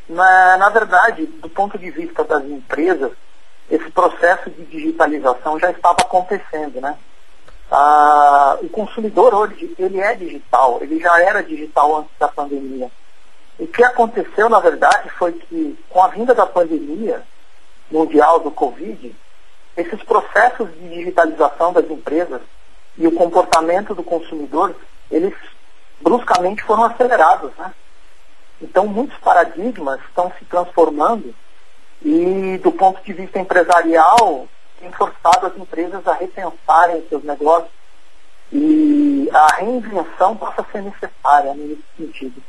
Na verdade, do ponto de vista das empresas, esse processo de digitalização já estava acontecendo, né? O consumidor hoje, ele é digital, ele já era digital antes da pandemia. O que aconteceu, na verdade, foi que com a vinda da pandemia mundial do Covid, esses processos de digitalização das empresas e o comportamento do consumidor, eles bruscamente foram acelerados, né? Então, muitos paradigmas estão se transformando e, do ponto de vista empresarial, tem forçado as empresas a repensarem seus negócios e a reinvenção passa a ser necessária nesse sentido.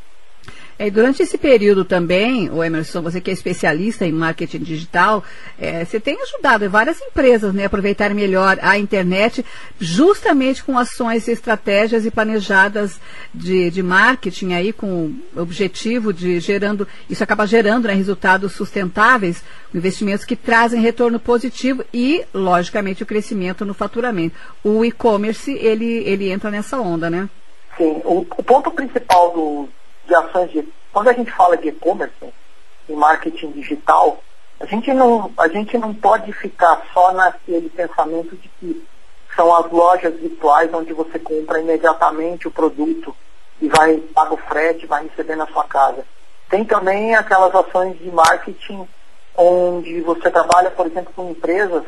E durante esse período também, o Emerson, você que é especialista em marketing digital, você tem ajudado várias empresas, né, a aproveitarem melhor a internet, justamente com ações, estratégias e planejadas de marketing aí, com o objetivo de isso acaba gerando, né, resultados sustentáveis, investimentos que trazem retorno positivo e, logicamente, o crescimento no faturamento. O e-commerce, ele entra nessa onda, né? Sim, o ponto principal de ações quando a gente fala de e-commerce, em marketing digital, a gente não pode ficar só naquele pensamento de que são as lojas virtuais onde você compra imediatamente o produto e paga o frete, vai receber na sua casa. Tem também aquelas ações de marketing onde você trabalha, por exemplo, com empresas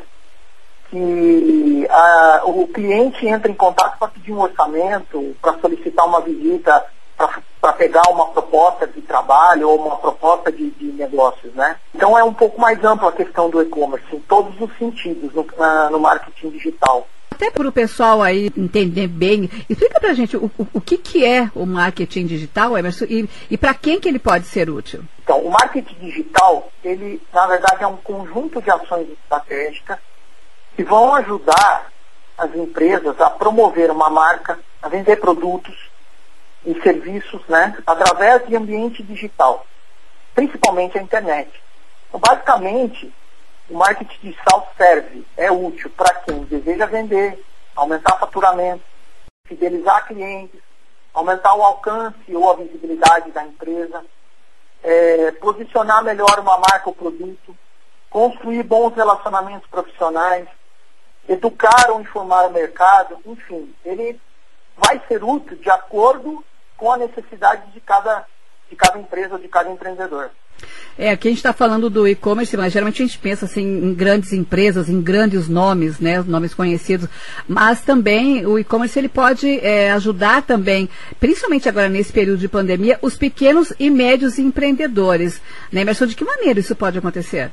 que o cliente entra em contato para pedir um orçamento, para solicitar uma visita, para pegar uma proposta de trabalho ou uma proposta de negócios, né? Então é um pouco mais ampla a questão do e-commerce, em todos os sentidos, no marketing digital. Até para o pessoal aí entender bem, explica para a gente o que é o marketing digital, Emerson, e para quem que ele pode ser útil? Então, o marketing digital, ele, na verdade, é um conjunto de ações estratégicas que vão ajudar as empresas a promover uma marca, a vender produtos e serviços, né, através de ambiente digital, principalmente a internet. Então, basicamente, o marketing digital é útil para quem deseja vender, aumentar faturamento, fidelizar clientes, aumentar o alcance ou a visibilidade da empresa, posicionar melhor uma marca ou produto, construir bons relacionamentos profissionais, educar ou informar o mercado, enfim, ele vai ser útil de acordo com a necessidade de cada empresa, de cada empreendedor. Aqui a gente está falando do e-commerce, mas geralmente a gente pensa assim, em grandes empresas, em grandes nomes, né, nomes conhecidos, mas também o e-commerce ele pode ajudar também, principalmente agora nesse período de pandemia, os pequenos e médios empreendedores. Né, Emerson, de que maneira isso pode acontecer?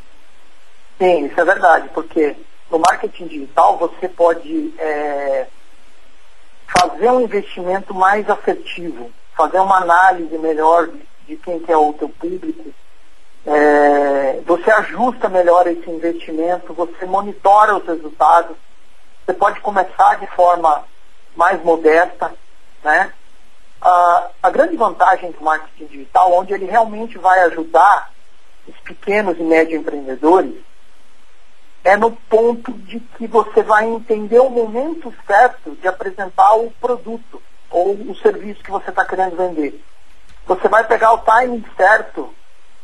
Sim, isso é verdade, porque no marketing digital você pode fazer um investimento mais assertivo, fazer uma análise melhor de quem que é o teu público, você ajusta melhor esse investimento, você monitora os resultados, você pode começar de forma mais modesta, né? A grande vantagem do marketing digital, onde ele realmente vai ajudar os pequenos e médios empreendedores, é no ponto de que você vai entender o momento certo de apresentar o produto ou o serviço que você está querendo vender. Você vai pegar o timing certo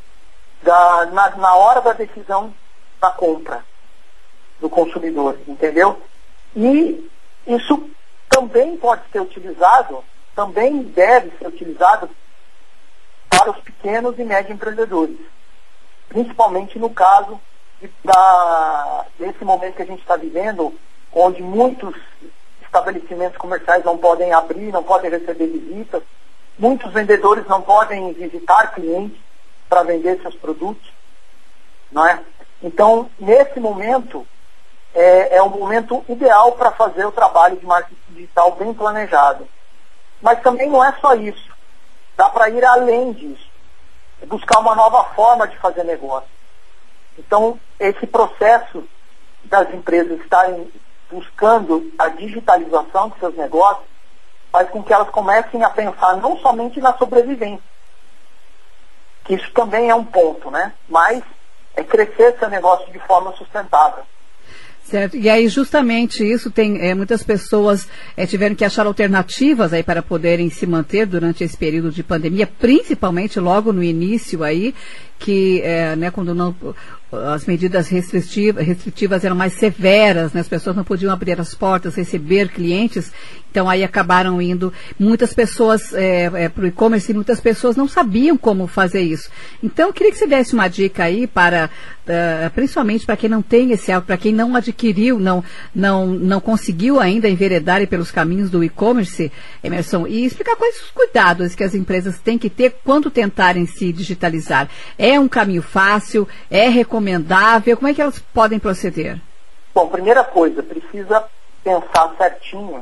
na hora da decisão da compra do consumidor, entendeu? E isso também pode ser utilizado, também deve ser utilizado para os pequenos e médios empreendedores, principalmente no caso desse momento que a gente está vivendo, onde muitos estabelecimentos comerciais não podem abrir, não podem receber visitas, muitos vendedores não podem visitar clientes para vender seus produtos, não é? Então, nesse momento, é o momento ideal para fazer o trabalho de marketing digital bem planejado. Mas também não é só isso. Dá para ir além disso. Buscar uma nova forma de fazer negócio. Então, esse processo das empresas estarem buscando a digitalização de seus negócios faz com que elas comecem a pensar não somente na sobrevivência, que isso também é um ponto, né? Mas é crescer seu negócio de forma sustentável. Certo, e aí justamente isso tem, muitas pessoas tiveram que achar alternativas aí para poderem se manter durante esse período de pandemia, principalmente logo no início aí, que né, quando não, as medidas restritivas eram mais severas, né, as pessoas não podiam abrir as portas, receber clientes, então aí acabaram indo muitas pessoas para o e-commerce e muitas pessoas não sabiam como fazer isso. Então eu queria que você desse uma dica aí para, principalmente para quem não tem esse hábito, para quem não adquiriu, não conseguiu ainda enveredar pelos caminhos do e-commerce, Emerson, e explicar quais os cuidados que as empresas têm que ter quando tentarem se digitalizar. É um caminho fácil? É recomendável? Como é que elas podem proceder? Bom, primeira coisa, precisa pensar certinho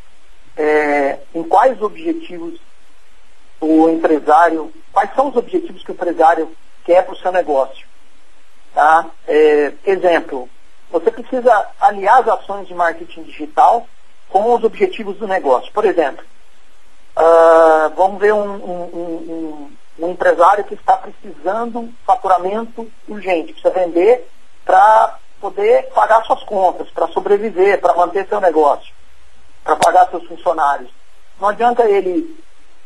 em quais objetivos o empresário, quais são os objetivos que o empresário quer para o seu negócio. Tá? Exemplo, você precisa aliar as ações de marketing digital com os objetivos do negócio. Por exemplo, vamos ver um empresário que está precisando de faturamento urgente, precisa vender para poder pagar suas contas, para sobreviver, para manter seu negócio, para pagar seus funcionários. Não adianta ele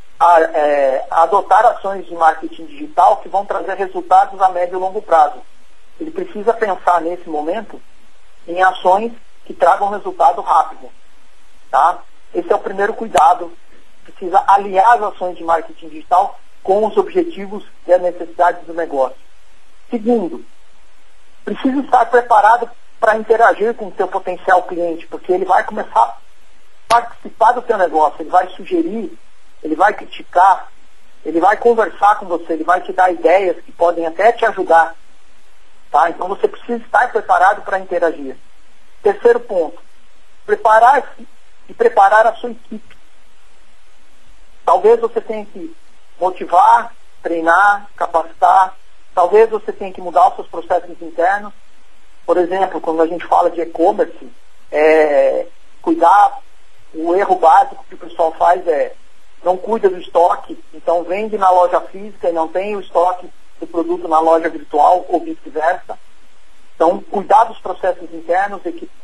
adotar ações de marketing digital que vão trazer resultados a médio e longo prazo. Ele precisa pensar nesse momento em ações que tragam resultado rápido. Tá? Esse é o primeiro cuidado. Precisa aliar as ações de marketing digital com os objetivos e as necessidades do negócio. Segundo, precisa estar preparado para interagir com o seu potencial cliente, porque ele vai começar a participar do seu negócio, ele vai sugerir, ele vai criticar, ele vai conversar com você, ele vai te dar ideias que podem até te ajudar. Tá? Então você precisa estar preparado para interagir. Terceiro ponto, preparar-se e preparar a sua equipe. Talvez você tenha que motivar, treinar, capacitar. Talvez você tenha que mudar os seus processos internos. Por exemplo, quando a gente fala de e-commerce, cuidar, o erro básico que o pessoal faz não cuida do estoque, então vende na loja física e não tem o estoque do produto na loja virtual ou vice-versa. Então, cuidar dos processos internos,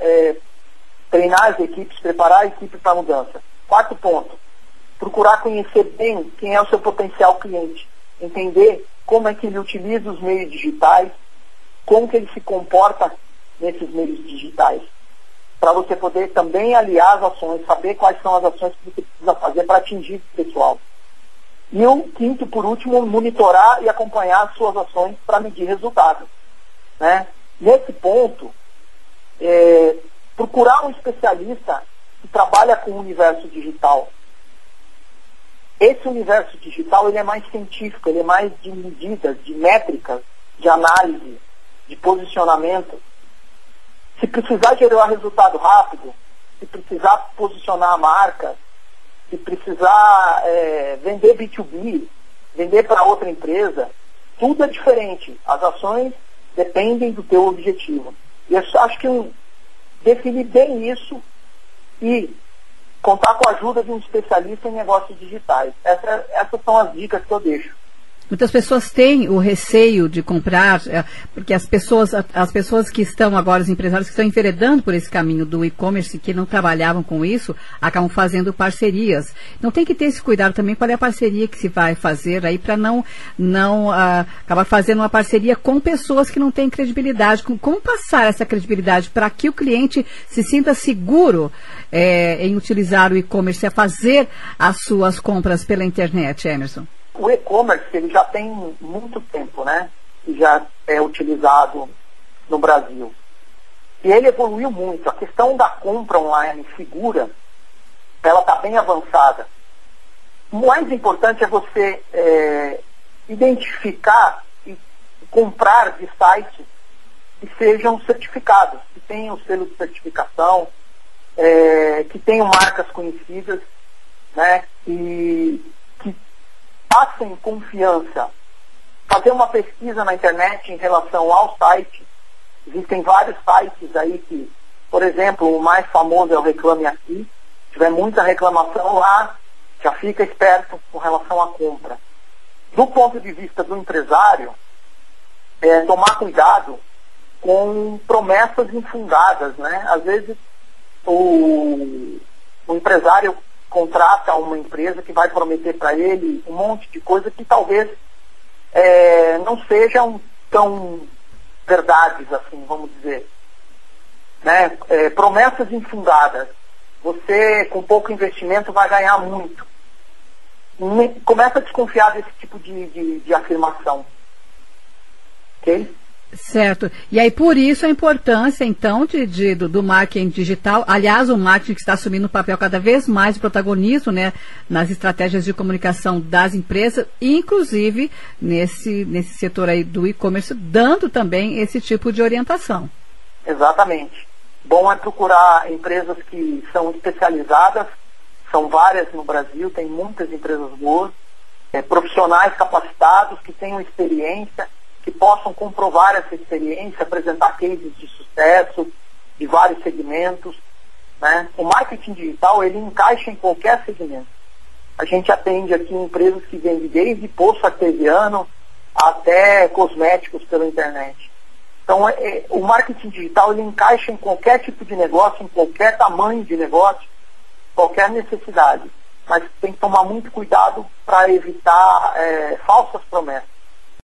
treinar as equipes, preparar a equipe para a mudança. Quarto ponto, procurar conhecer bem quem é o seu potencial cliente, entender como é que ele utiliza os meios digitais, como que ele se comporta nesses meios digitais, para você poder também aliar as ações, saber quais são as ações que você precisa fazer para atingir esse pessoal. E o quinto, por último, monitorar e acompanhar as suas ações para medir resultados. Né? Nesse ponto, procurar um especialista que trabalha com o universo digital. Esse universo digital ele é mais científico, ele é mais de medidas, de métricas, de análise, de posicionamento. Se precisar gerar resultado rápido, se precisar posicionar a marca, se precisar vender B2B, vender para outra empresa, tudo é diferente. As ações dependem do teu objetivo. E eu acho que definir bem isso e contar com a ajuda de um especialista em negócios digitais. Essas são as dicas que eu deixo. Muitas pessoas têm o receio de comprar, porque as pessoas que estão agora, os empresários que estão enveredando por esse caminho do e-commerce, que não trabalhavam com isso, acabam fazendo parcerias. Então tem que ter esse cuidado também qual é a parceria que se vai fazer aí para não acabar fazendo uma parceria com pessoas que não têm credibilidade. Como passar essa credibilidade para que o cliente se sinta seguro em utilizar o e-commerce, a fazer as suas compras pela internet, Emerson? O e-commerce ele já tem muito tempo, né? Que já é utilizado no Brasil. E ele evoluiu muito. A questão da compra online segura, ela está bem avançada. O mais importante é você identificar e comprar de sites que sejam certificados, que tenham selo de certificação, que tenham marcas conhecidas, né? E passem confiança. Fazer uma pesquisa na internet em relação ao site. Existem vários sites aí que, por exemplo, o mais famoso é o Reclame Aqui. Se tiver muita reclamação lá, já fica esperto com relação à compra. Do ponto de vista do empresário, tomar cuidado com promessas infundadas, né? Às vezes o empresário contrata uma empresa que vai prometer para ele um monte de coisa que talvez não sejam tão verdades assim, vamos dizer. Né? Promessas infundadas. Você, com pouco investimento, vai ganhar muito. Começa a desconfiar desse tipo de afirmação. Ok? Certo. E aí, por isso, a importância, então, do marketing digital. Aliás, o marketing que está assumindo um papel cada vez mais de protagonismo, né, nas estratégias de comunicação das empresas, inclusive nesse setor aí do e-commerce, dando também esse tipo de orientação. Exatamente. Bom é procurar empresas que são especializadas, são várias no Brasil, tem muitas empresas boas, profissionais capacitados que tenham experiência, que possam comprovar essa experiência, apresentar cases de sucesso de vários segmentos. Né? O marketing digital, ele encaixa em qualquer segmento. A gente atende aqui empresas que vendem desde poço artesiano até cosméticos pela internet. Então, o marketing digital, ele encaixa em qualquer tipo de negócio, em qualquer tamanho de negócio, qualquer necessidade. Mas tem que tomar muito cuidado para evitar falsas promessas.